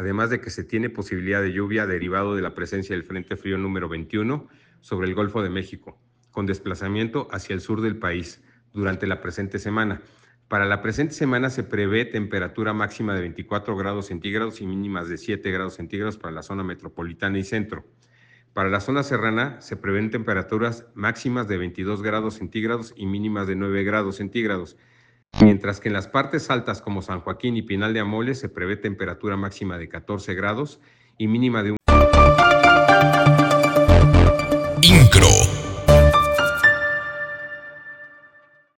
además de que se tiene posibilidad de lluvia derivado de la presencia del Frente Frío número 21 sobre el Golfo de México, con desplazamiento hacia el sur del país durante la presente semana. Para la presente semana se prevé temperatura máxima de 24 grados centígrados y mínimas de 7 grados centígrados para la zona metropolitana y centro. Para la zona serrana se prevén temperaturas máximas de 22 grados centígrados y mínimas de 9 grados centígrados, mientras que en las partes altas como San Joaquín y Pinal de Amoles se prevé temperatura máxima de 14 grados y mínima de 1